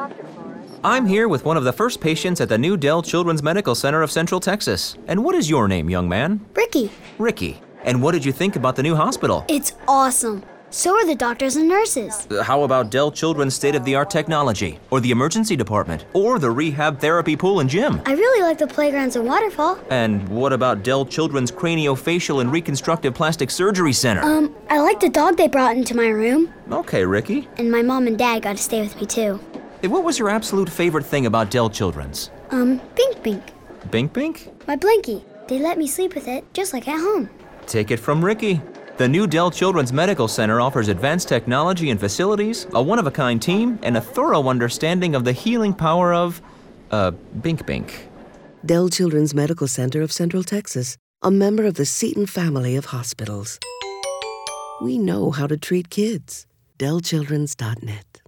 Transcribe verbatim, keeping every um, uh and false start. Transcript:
doctor for us. I'm here with one of the first patients at the new Dell Children's Medical Center of Central Texas. And what is your name, young man? Ricky. Ricky. And what did you think about the new hospital? It's awesome. So are the doctors and nurses. Uh, how about Dell Children's state-of-the-art technology? Or the emergency department? Or the rehab therapy pool and gym? I really like the playgrounds and waterfall. And what about Dell Children's Craniofacial and Reconstructive Plastic Surgery Center? Um, I like the dog they brought into my room. Okay, Ricky. And my mom and dad got to stay with me too. Hey, what was your absolute favorite thing about Dell Children's? Um, Bink Bink. Bink Bink? My blankie. They let me sleep with it, just like at home. Take it from Ricky. The new Dell Children's Medical Center offers advanced technology and facilities, a one-of-a-kind team, and a thorough understanding of the healing power of, uh, Bink Bink. Dell Children's Medical Center of Central Texas, a member of the Seton family of hospitals. We know how to treat kids. Dell Children's dot net.